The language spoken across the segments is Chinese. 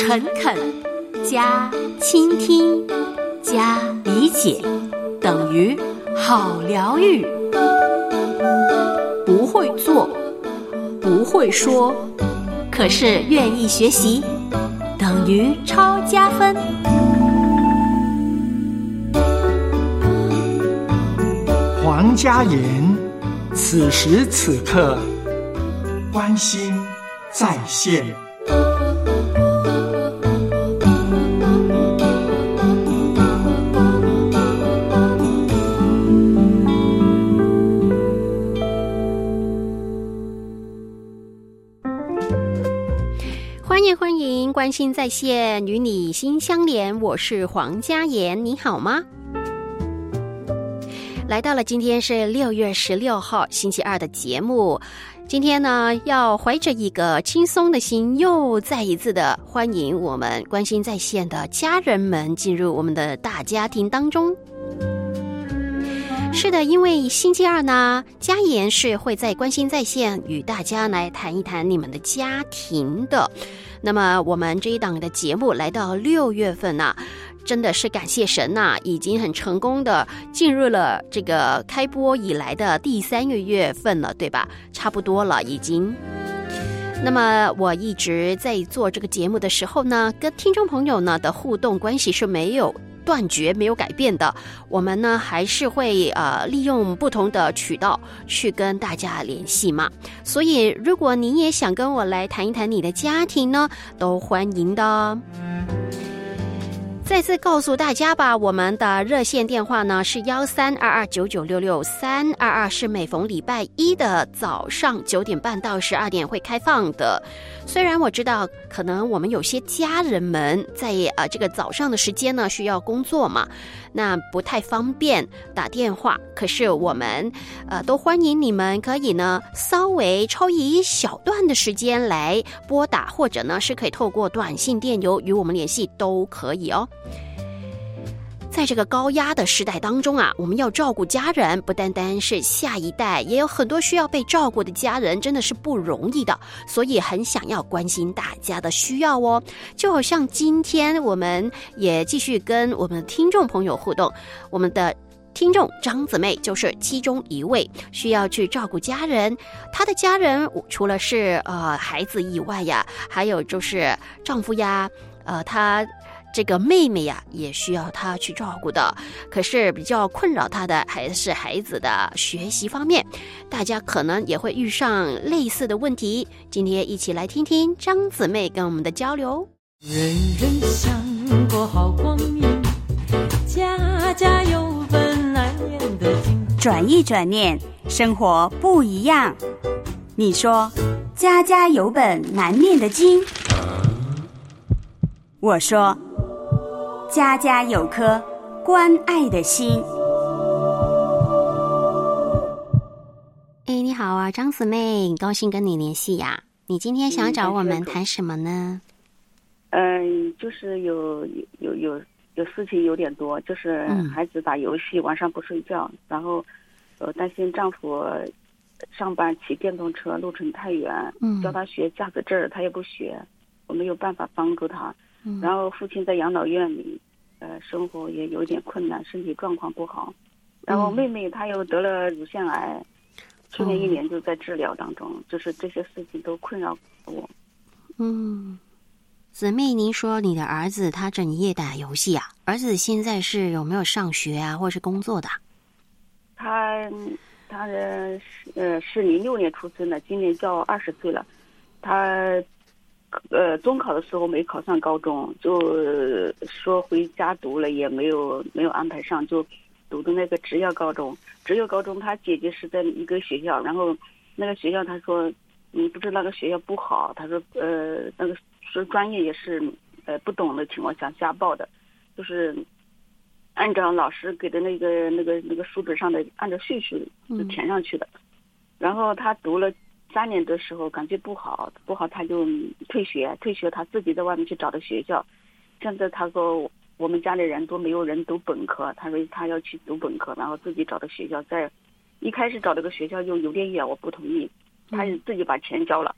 诚恳加倾听加理解等于好疗愈。不会做，不会说，可是愿意学习，等于超加分。 黄家言，此时此刻关心在线。 欢迎关心在线，与你心相连，我是黄家言，你好吗？来到了今天是6月16号星期二的节目，今天呢要怀着一个轻松的心，又再一次的欢迎我们关心在线的家人们进入我们的大家庭当中。是的，因为星期二呢，家言是会在关心在线与大家来谈一谈你们的家庭的。那么我们这一档的节目来到6月份呢，真的是感谢神呐，已经很成功的进入了这个开播以来的第3个月份了，对吧？差不多了已经。那么我一直在做这个节目的时候呢，跟听众朋友呢的互动关系是没有断绝、没有改变的。我们呢还是会利用不同的渠道去跟大家联系嘛。所以如果你也想跟我来谈一谈你的家庭呢，都欢迎的。再次告诉大家吧，我们的热线电话呢是13229966，322是每逢礼拜一的早上9点半到12点会开放的。虽然我知道可能我们有些家人们在这个早上的时间呢需要工作嘛，那不太方便打电话，可是我们都欢迎你们可以呢稍微抽一小段的时间来拨打，或者呢是可以透过短信电邮与我们联系都可以哦。在这个高压的时代当中啊，我们要照顾家人，不单单是下一代，也有很多需要被照顾的家人，真的是不容易的，所以很想要关心大家的需要哦。就好像今天我们也继续跟我们的听众朋友互动，我们的听众张姊妹就是其中一位需要去照顾家人，她的家人除了是孩子以外呀，还有就是丈夫呀，她这个妹妹呀也需要她去照顾的，可是比较困扰她的还是孩子的学习方面，大家可能也会遇上类似的问题。今天一起来听听张姊妹跟我们的交流。 人人想过好光阴，家家有本难念的经。 转一转念，生活不一样。你说家家有本难念的经，我说家家有颗关爱的心。 你好啊，张姊妹，高兴跟你联系呀。你今天想找我们谈什么呢？ 就是有事情有点多，就是孩子打游戏，晚上不睡觉，然后担心丈夫上班骑电动车路程太远，教他学驾驶证他也不学，我没有办法帮助他。然后父亲在养老院里，生活也有点困难，身体状况不好。然后妹妹她又得了乳腺癌，去年1年就在治疗当中，就是这些事情都困扰我。 姊妹，您说你的儿子他整夜打游戏啊？儿子现在是有没有上学啊，或是工作的？ 他是06年出生的，今年就要20岁了。他中考的时候没考上高中，就说回家读了，也没有安排上，就读的那个职业高中。职业高中他姐姐是在一个学校，然后那个学校他说不是那个学校不好，他说那个说专业也是不懂的情况下瞎报的，就是按照老师给的那个书本上的按照序数就填上去的。然后他读了3年的时候感觉不好，他就退学他自己在外面去找的学校。现在他说我们家里人都没有人读本科，他说他要去读本科，然后自己找的学校，在一开始找这个学校就有点远，我不同意，他自己把钱交了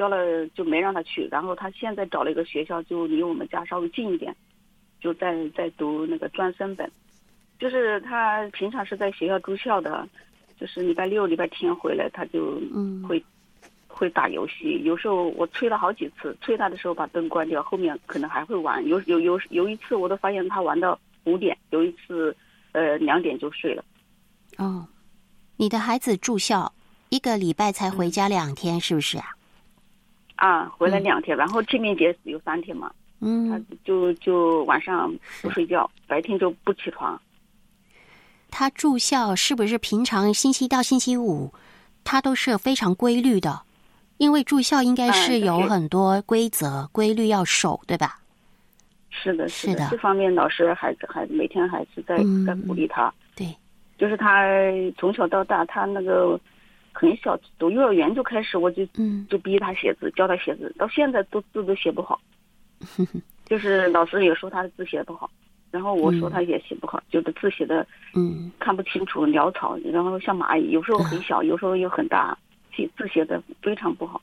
教了就没让他去，然后他现在找了一个学校，就离我们家稍微近一点，就在读那个专升本。就是他平常是在学校住校的，就是礼拜六、礼拜天回来，他就会打游戏。有时候我催了好几次，催他的时候把灯关掉，后面可能还会玩。有一次我都发现他玩到5点，有一次2点就睡了。 哦，你的孩子住校1个礼拜才回家2天，是不是啊？ 啊，回来2天，然后清明节有3天嘛。他就晚上不睡觉，白天就不起床。 他住校是不是平常星期一到星期五他都是非常规律的？因为住校应该是有很多规则、规律要守，对吧？ 是的，是的。这方面老师还每天还是在鼓励他。 对， 就是他从小到大，他那个很小，读幼儿园就开始，我就逼他写字，教他写字，到现在字都写不好。就是老师也说他的字写不好，然后我说他也写不好，就是字写的看不清楚，潦草，然后像蚂蚁，有时候很小，有时候又很大，字写的非常不好。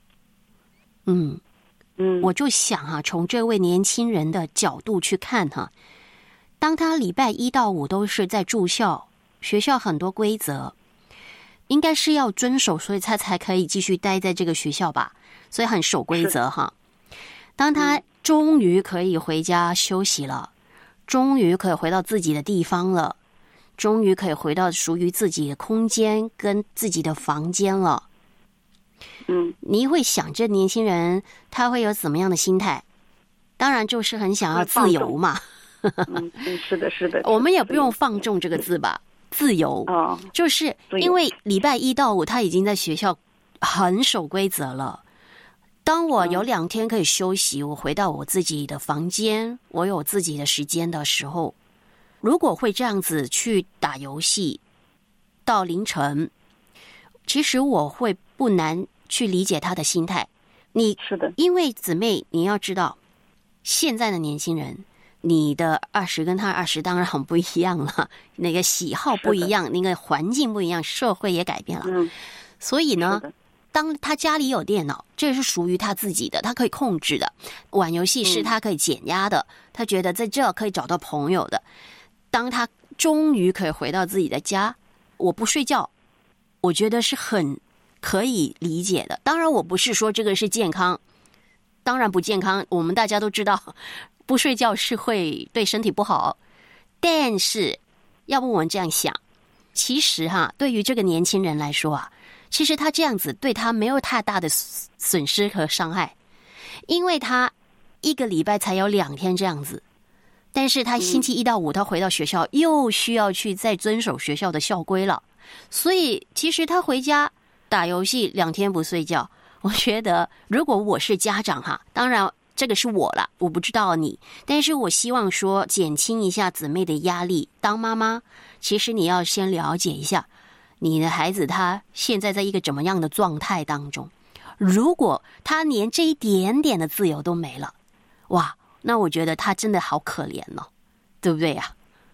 我就想啊，从这位年轻人的角度去看哈，当他礼拜1到5都是在住校，学校很多规则应该是要遵守，所以他才可以继续待在这个学校吧，所以很守规则哈。当他终于可以回家休息了，终于可以回到自己的地方了，终于可以回到属于自己的空间跟自己的房间了。你会想这年轻人他会有怎么样的心态？当然就是很想要自由嘛。 是的，是的。 我们也不用放纵这个字吧，自由。就是因为礼拜1到5他已经在学校很守规则了。当我有2天可以休息，我回到我自己的房间，我有自己的时间的时候，如果会这样子去打游戏到凌晨，其实我会不难去理解他的心态。 是的， 因为姊妹你要知道，现在的年轻人，你的20跟他20当然很不一样了，那个喜好不一样，那个环境不一样，社会也改变了。所以呢，当他家里有电脑，这是属于他自己的，他可以控制的。玩游戏是他可以减压的，他觉得在这可以找到朋友的。当他终于可以回到自己的家，我不睡觉，我觉得是很可以理解的。当然我不是说这个是健康，当然不健康，我们大家都知道不睡觉是会对身体不好。但是要不我们这样想，其实哈，对于这个年轻人来说啊，其实他这样子对他没有太大的损失和伤害，因为他1个礼拜才有2天这样子，但是他星期1到5他回到学校又需要去再遵守学校的校规了，所以其实他回家打游戏2天不睡觉，我觉得如果我是家长哈，当然这个是我啦，我不知道你，但是我希望说减轻一下姊妹的压力。当妈妈，其实你要先了解一下你的孩子他现在在一个怎么样的状态当中。如果他连这一点点的自由都没了，哇，那我觉得他真的好可怜哦，对不对呀？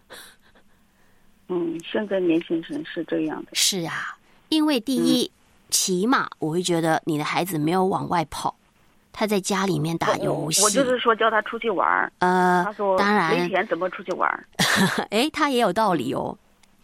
现在年轻人是这样的。 是啊，因为第一，起码我会觉得你的孩子没有往外跑，他在家里面打游戏。 我就是说叫他出去玩。他说当然没钱怎么出去玩？ 他也有道理哦。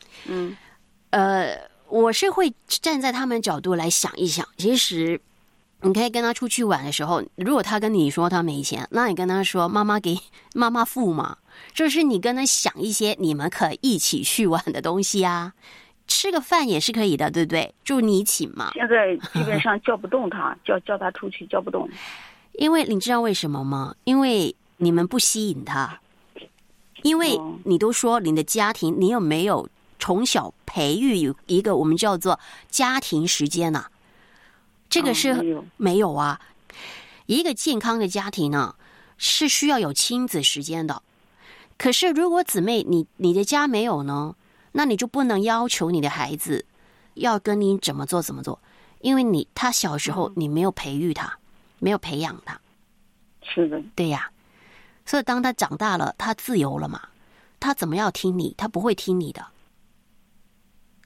我是会站在他们角度来想一想，其实你可以跟他出去玩的时候，如果他跟你说他没钱，那你跟他说妈妈付嘛，就是你跟他想一些你们可以一起去玩的东西啊，吃个饭也是可以的，对不对？就你请嘛。 现在基本上叫不动他，叫他出去叫不动。 因为你知道为什么吗？因为你们不吸引他，因为你都说你的家庭，你有没有从小培育一个我们叫做家庭时间啊？这个是没有啊。一个健康的家庭呢，是需要有亲子时间的。可是如果姊妹你的家没有呢，那你就不能要求你的孩子要跟你怎么做，因为他小时候你没有培育他，没有培养他。 是的， 对呀。所以当他长大了，他自由了嘛，他怎么要听你？他不会听你的。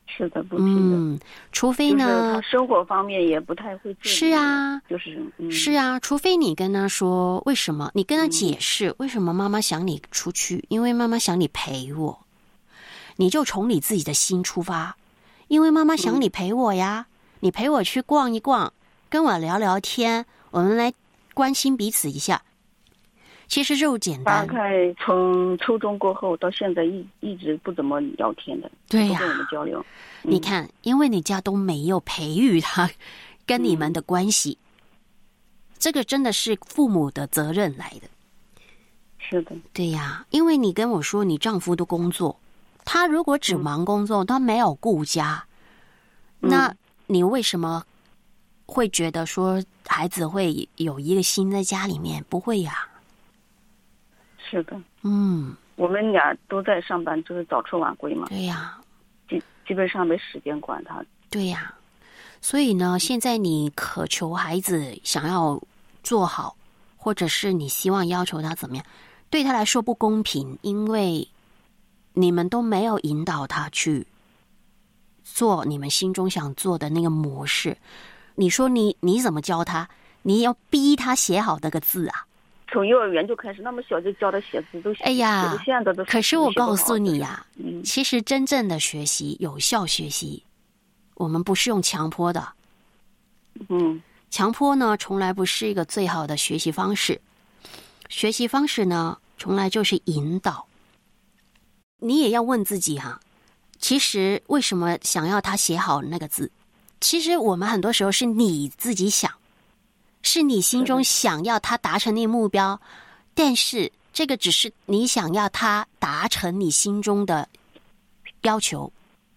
是的，不听的。 除非呢， 就是他生活方面也不太会自理。 是啊，是啊，除非你跟他说为什么，你跟他解释为什么妈妈想你出去，因为妈妈想你陪我，你就从你自己的心出发，因为妈妈想你陪我呀，你陪我去逛一逛，跟我聊聊天，我们来关心彼此一下。其实就简单。大概从初中过后到现在一直不怎么聊天的， 对呀， 不跟我们交流。 你看，因为你家都没有培育他跟你们的关系，这个真的是父母的责任来的。 是的， 对呀，因为你跟我说你丈夫的工作，他如果只忙工作，他没有顾家，那你为什么会觉得说孩子会有一个心在家里面？不会呀。 是的， 我们俩都在上班，就是早出晚归嘛。 对呀， 基本上没时间管他。 对呀，所以呢，现在你渴求孩子想要做好，或者是你希望要求他怎么样，对他来说不公平，因为你们都没有引导他去做你们心中想做的那个模式。你说你怎么教他？你要逼他写好那个字啊？ 从幼儿园就开始，那么小就教他写字，都写。 哎呀， 写现在都可是我告诉你呀，其实真正的学习、有效学习，我们不是用强迫的。强迫呢，从来不是一个最好的学习方式。学习方式呢，从来就是引导。你也要问自己哈，其实为什么想要他写好那个字？其实我们很多时候是你自己想。是你心中想要他达成那个目标，但是这个只是你想要他达成你心中的要求。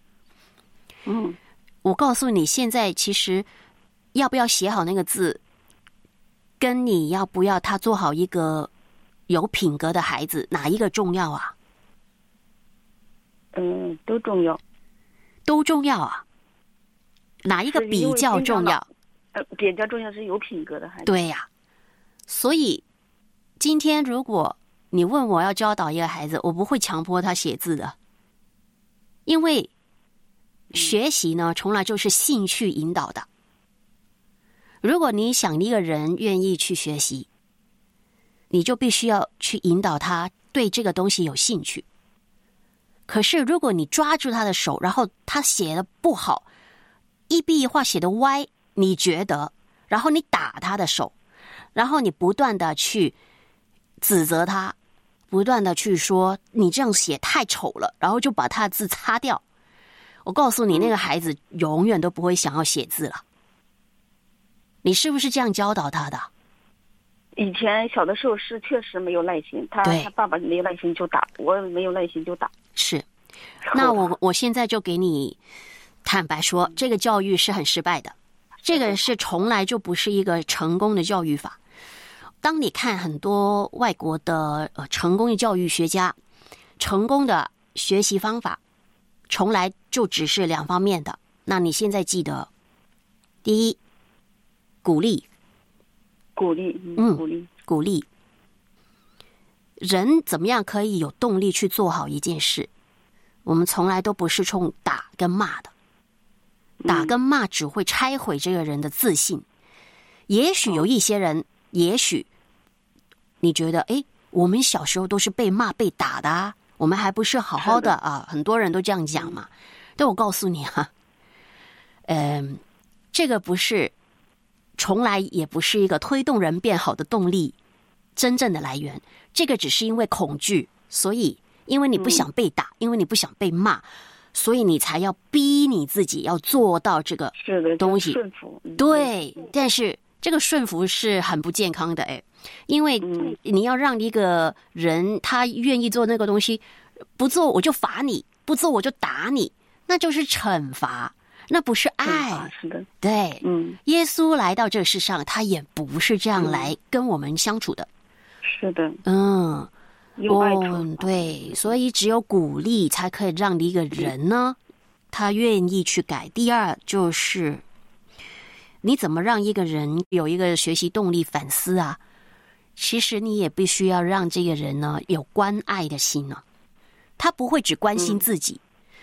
我告诉你，现在其实要不要写好那个字，跟你要不要他做好一个有品格的孩子，哪一个重要啊？ 都重要。 都重要啊？哪一个比较重要？ 比较重要是有品格的孩子。 对呀，所以今天如果你问我要教导一个孩子，我不会强迫他写字的，因为学习呢，从来就是兴趣引导的。如果你想一个人愿意去学习，你就必须要去引导他对这个东西有兴趣。可是如果你抓住他的手，然后他写的不好，一笔一画写的歪，你觉得，然后你打他的手，然后你不断的去指责他，不断的去说你这样写太丑了，然后就把他的字擦掉。我告诉你，那个孩子永远都不会想要写字了。你是不是这样教导他的？ 以前小的时候是确实没有耐心，他爸爸没有耐心就打，我没有耐心就打。是， 那我现在就给你坦白说，这个教育是很失败的。这个是从来就不是一个成功的教育法。当你看很多外国的成功的教育学家，成功的学习方法，从来就只是两方面的。那你现在记得，第一，鼓励，鼓励。人怎么样可以有动力去做好一件事？我们从来都不是冲打跟骂的。打跟骂只会拆毁这个人的自信。也许有一些人，也许你觉得，我们小时候都是被骂被打的啊，我们还不是好好的啊，很多人都这样讲嘛。但我告诉你啊，这个不是，从来也不是一个推动人变好的动力真正的来源。这个只是因为恐惧，所以因为你不想被打，因为你不想被骂，所以你才要逼你自己要做到这个东西。 顺服。 对，但是这个顺服是很不健康的因为你要让一个人他愿意做那个东西，不做我就罚你，不做我就打你，那就是惩罚，那不是爱。 是的， 对，耶稣来到这个世上，他也不是这样来跟我们相处的。 是的， 用爱对，所以只有鼓励才可以让一个人呢，他愿意去改。第二就是你怎么让一个人有一个学习动力、反思啊？其实你也必须要让这个人呢有关爱的心呢。他不会只关心自己，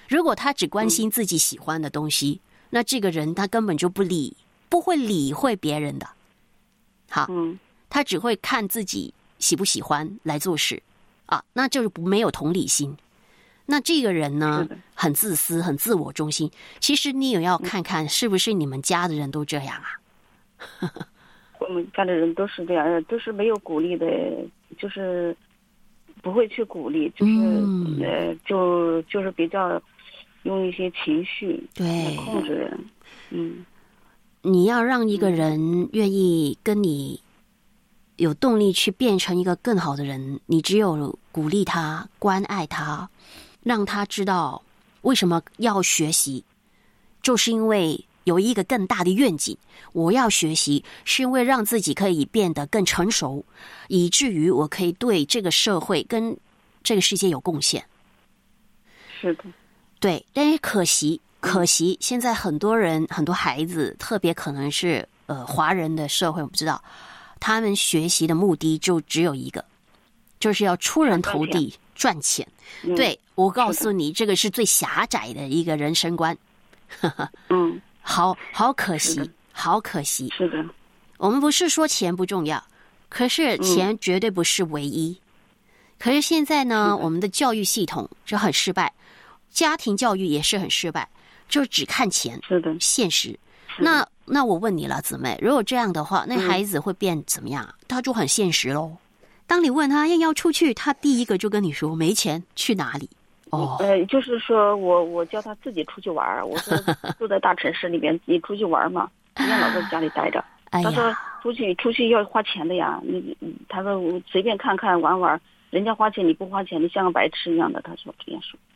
如果他只关心自己喜欢的东西，那这个人他根本就不会理会别人的。好，他只会看自己喜不喜欢来做事啊，那就是没有同理心。那这个人呢，很自私，很自我中心。其实你也要看看是不是你们家的人都这样啊？ 我们家的人都是这样，都是没有鼓励的，就是不会去鼓励，就是就是比较用一些情绪来控制人。 你要让一个人愿意跟你有动力去变成一个更好的人，你只有鼓励他，关爱他，让他知道为什么要学习，就是因为有一个更大的愿景，我要学习是因为让自己可以变得更成熟，以至于我可以对这个社会跟这个世界有贡献。 是的， 对，但是可惜现在很多人很多孩子，特别可能是华人的社会，我不知道他们学习的目的就只有一个，就是要出人头地赚钱。对，我告诉你，这个是最狭窄的一个人生观。好可惜，好可惜。 是的， 我们不是说钱不重要，可是钱绝对不是唯一。可是现在呢，我们的教育系统就很失败，家庭教育也是很失败，就只看钱， 是的， 现实。那我问你了，姊妹，如果这样的话，那孩子会变怎么样？他就很现实咯。当你问他要出去，他第一个就跟你说没钱，去哪里？ 就是说我叫他自己出去玩，我说住在大城市里边，你出去玩嘛，不要老在家里待着。他说出去要花钱的呀，他说我随便看看玩玩，人家花钱你不花钱，你像个白痴一样的。他说这样说。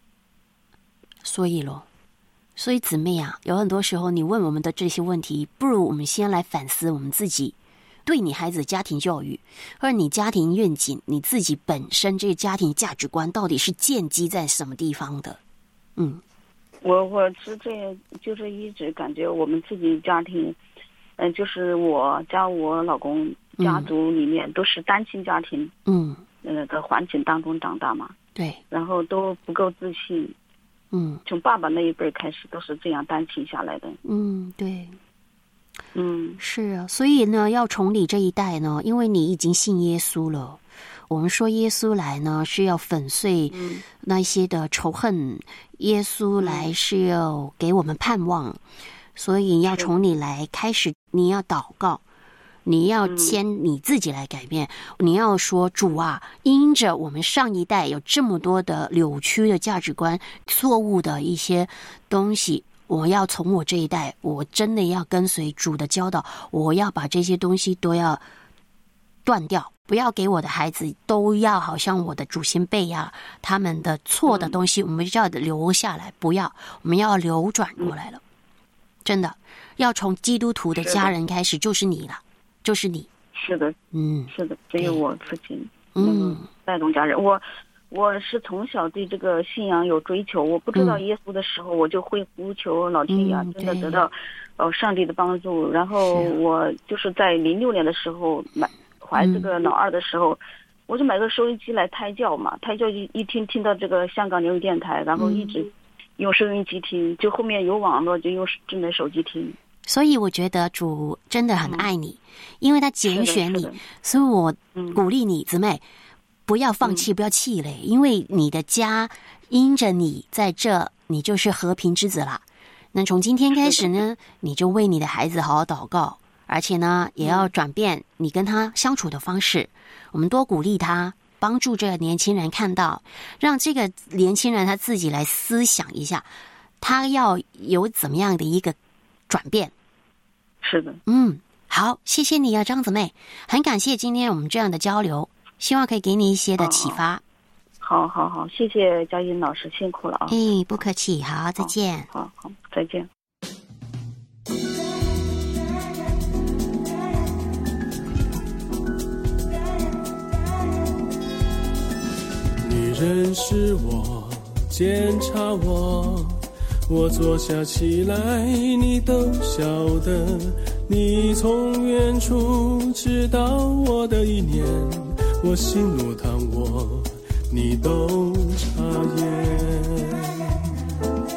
所以姊妹啊，有很多时候你问我们的这些问题，不如我们先来反思我们自己对你孩子的家庭教育，或者你家庭愿景，你自己本身这个家庭价值观到底是建基在什么地方的。 我是这就是一直感觉我们自己家庭，就是我加我老公家族里面都是单亲家庭，的环境当中长大嘛， 对， 然后都不够自信，从爸爸那一辈开始都是这样单亲下来的， 对。是啊，所以呢，要从你这一代呢，因为你已经信耶稣了。我们说耶稣来呢，是要粉碎那些的仇恨，耶稣来是要给我们盼望，所以要从你来开始，你要祷告，你要先你自己来改变，你要说主啊，因着我们上一代有这么多的扭曲的价值观，错误的一些东西，我要从我这一代，我真的要跟随主的教导，我要把这些东西都要断掉，不要给我的孩子都要好像我的祖先辈啊，他们的错的东西我们就要留下来，不要，我们要流转过来了。真的要从基督徒的家人开始，就是你了，就是你。是的， 是的，只有我父亲带动家人。我是从小对这个信仰有追求，我不知道耶稣的时候，我就会呼求老天爷，真的得到上帝的帮助。然后我就是在06年的时候怀这个老二的时候，我就买个收音机来胎教嘛，胎教一听到这个香港流行电台，然后一直用收音机听，就后面有网络就用智能手机听。 所以我觉得主真的很爱你，因为他拣选你，所以我鼓励你姊妹不要放弃，不要气馁，因为你的家因着你在这，你就是和平之子啦。那从今天开始呢，你就为你的孩子好好祷告，而且呢，也要转变你跟他相处的方式。我们多鼓励他，帮助这个年轻人看到，让这个年轻人他自己来思想一下，他要有怎么样的一个转变。 是的， 好，谢谢你啊，张姊妹，很感谢今天我们这样的交流。希望可以给你一些的启发。 好，谢谢佳音老师，辛苦了啊！ 不客气，好，再见。 好，再见。 你认识我，检查我，我坐下起来，你都晓得。你从远处知道我的意念，我喜怒躺卧，你都察言。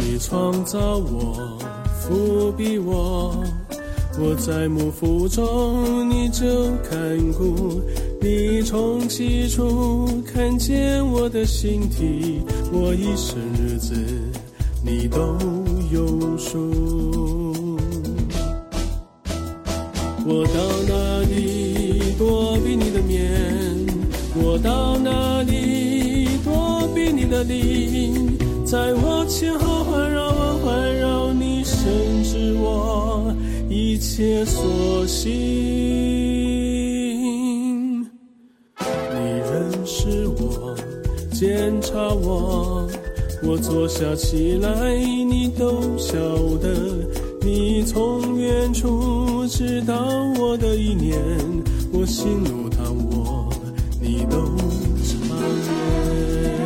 你创造我，伏庇我，我在母腹中你就看顾，你从起初看见我的形体，我一生日子你都有数。我到哪里躲避你的面，我到哪里躲避你的灵，在我前后环绕我环绕你，深知我一切所行。你认识我，检查我，我坐下起来你都晓得，你从远处知道我的意念，我心怒贪我你都察觉。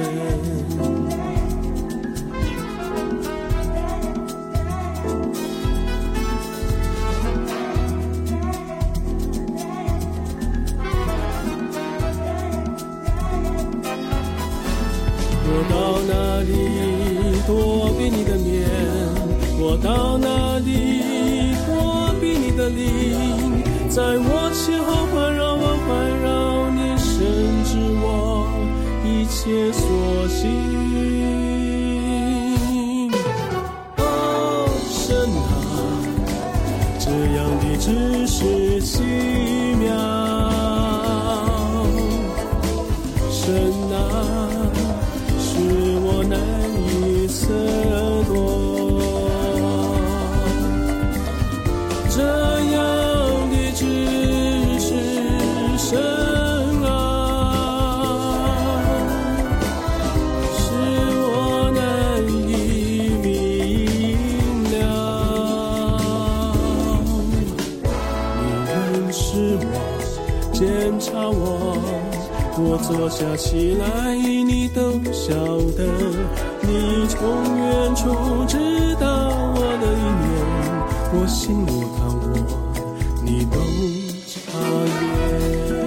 我到哪里躲避你的面，我到哪里躲避你的灵，在我前后环绕我环绕你，深知我一切所行。哦，神啊，这样的知识奇妙，神啊，我难以测度，这样的知识，神啊，使我难以明了。你认识我，检查我，我坐下起来你都晓得，你从远处知道我的意念，我心怒贪我你都察觉。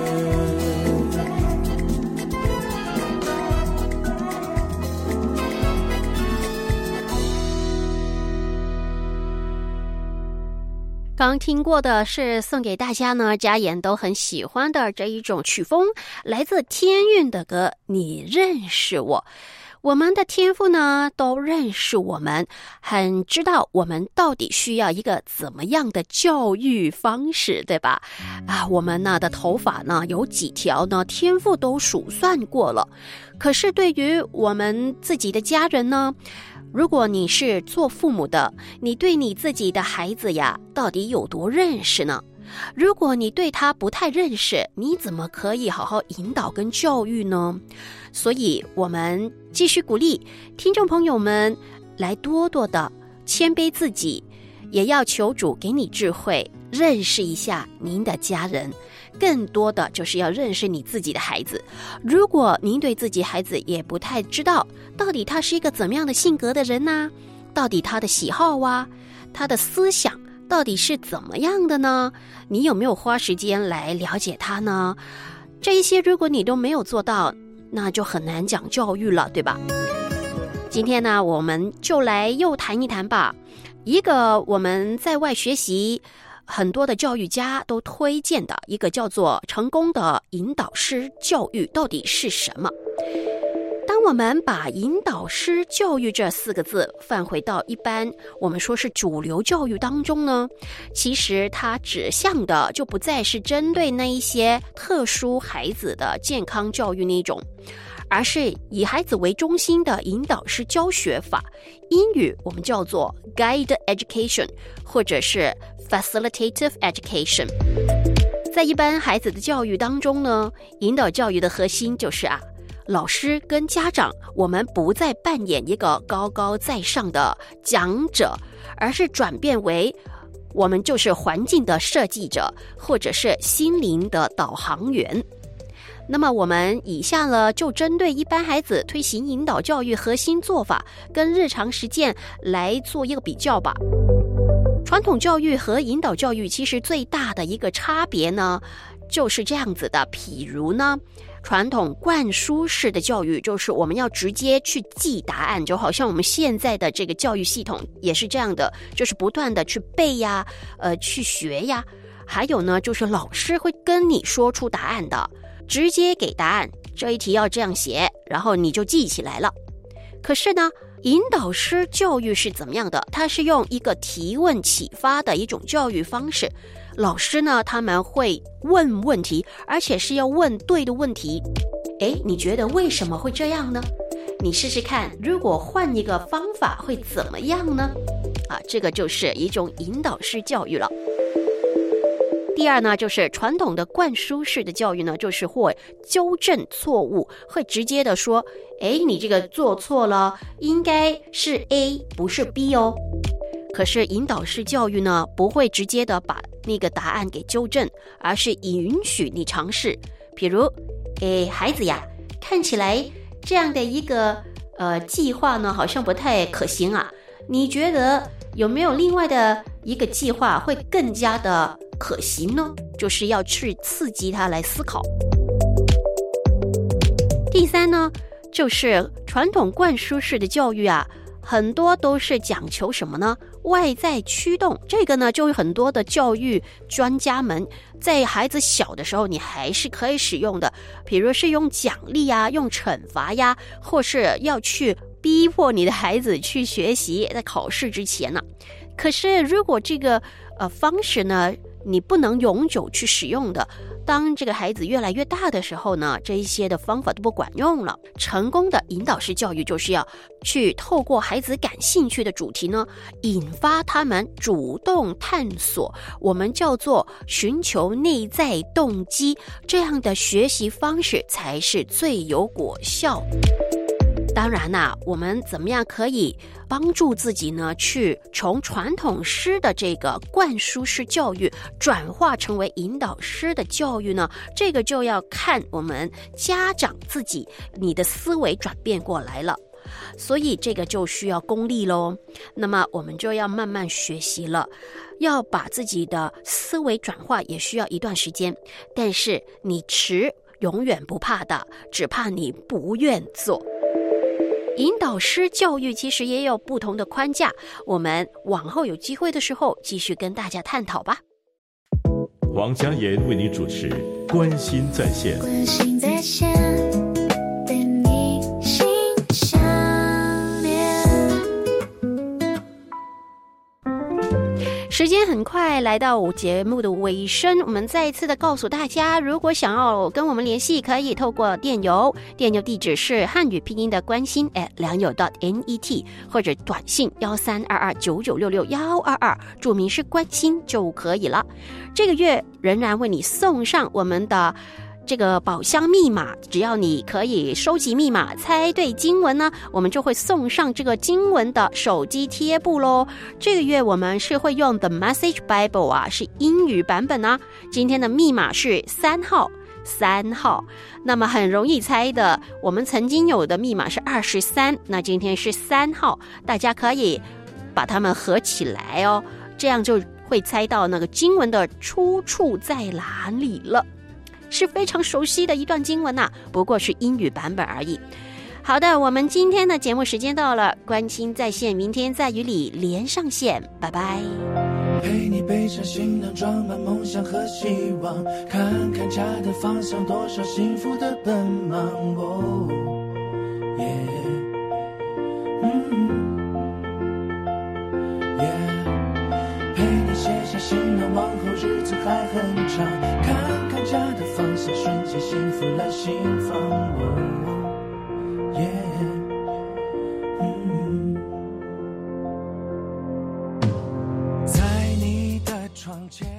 刚听过的是送给大家呢，家妍都很喜欢的这一种曲风，来自天韵的歌《你认识我》。我们的天父呢都认识我们，很知道我们到底需要一个怎么样的教育方式，对吧？我们呢的头发呢有几条呢，天父都数算过了。可是对于我们自己的家人呢，如果你是做父母的，你对你自己的孩子呀，到底有多认识呢？如果你对他不太认识，你怎么可以好好引导跟教育呢？所以我们继续鼓励听众朋友们来多多的谦卑自己，也要求主给你智慧，认识一下您的家人，更多的就是要认识你自己的孩子。如果您对自己孩子也不太知道，到底他是一个怎么样的性格的人呢？到底他的喜好啊，他的思想到底是怎么样的呢？你有没有花时间来了解他呢？这一些如果你都没有做到，那就很难讲教育了，对吧？今天呢，我们就来又谈一谈吧。一个我们在外学习很多的教育家都推荐的一个叫做成功的引导师教育到底是什么？当我们把引导师教育这4个字放回到一般我们说是主流教育当中呢，其实它指向的就不再是针对那一些特殊孩子的健康教育那种，而是以孩子为中心的引导师教学法。英语我们叫做 guide education 或者是 facilitative education。 在一般孩子的教育当中呢，引导教育的核心就是老师跟家长，我们不再扮演一个高高在上的讲者，而是转变为我们就是环境的设计者，或者是心灵的导航员。那么我们以下呢，就针对一般孩子推行引导教育核心做法跟日常实践来做一个比较吧。传统教育和引导教育其实最大的一个差别呢，就是这样子的。譬如呢， 传统灌输式的教育，就是我们要直接去记答案，就好像我们现在的这个教育系统也是这样的，就是不断的去背呀，去学呀。还有呢，就是老师会跟你说出答案的，直接给答案，这一题要这样写，然后你就记起来了。可是呢，引导式教育是怎么样的？它是用一个提问启发的一种教育方式。老师呢，他们会问问题，而且是要问对的问题。你觉得为什么会这样呢？你试试看，如果换一个方法会怎么样呢？这个就是一种引导式教育了。第二呢，就是传统的灌输式的教育呢，就是会纠正错误，会直接的说，你这个做错了，应该是 A 不是 B 哦。可是引导式教育呢，不会直接的把那个答案给纠正，而是允许你尝试。比如，孩子呀，看起来这样的一个计划呢，好像不太可行啊。你觉得有没有另外的一个计划会更加的可行呢？就是要去刺激他来思考。第三呢，就是传统灌输式的教育啊，很多都是讲求什么呢？外在驱动。这个呢，就有很多的教育专家们在孩子小的时候，你还是可以使用的，比如是用奖励呀，用惩罚呀，或是要去逼迫你的孩子去学习，在考试之前呢。可是如果这个方式呢，你不能永久去使用的，当这个孩子越来越大的时候呢，这一些的方法都不管用了。成功的引导式教育就是要去透过孩子感兴趣的主题呢，引发他们主动探索，我们叫做寻求内在动机，这样的学习方式才是最有果效。当然啦，我们怎么样可以帮助自己呢，去从传统式的这个灌输式教育转化成为引导式的教育呢？这个就要看我们家长自己，你的思维转变过来了，所以这个就需要功力咯。那么我们就要慢慢学习了，要把自己的思维转化也需要一段时间，但是你迟永远不怕的，只怕你不愿做。引导式教育其实也有不同的框架，我们往后有机会的时候继续跟大家探讨吧。 王嘉言为你主持关心在线。 关心在线，对你心相连。 时间很快来到节目的尾声，我们再一次的告诉大家，如果想要跟我们联系，可以透过电邮，电邮地址是汉语拼音的关心@良友.net， 或者短信132299661122，注明是关心就可以了。这个月仍然为你送上我们的这个宝箱密码，只要你可以收集密码猜对经文呢，我们就会送上这个经文的手机贴布咯。这个月我们是会用 The Message Bible 啊，是英语版本啊。今天的密码是3号，那么很容易猜的，我们曾经有的密码是23，那今天是3号，大家可以把它们合起来哦，这样就会猜到那个经文的出处在哪里了。是非常熟悉的一段经文啊，不过是英语版本而已。好的，我们今天的节目时间到了，关心在线，明天再与你连上线，拜拜。 陪你背上行囊，装满梦想和希望，看看家的方向，多少幸福的奔忙。哦，陪你写下行囊，往后日子还很长，看看家的方向，瞬间幸福了心房。在你的窗前。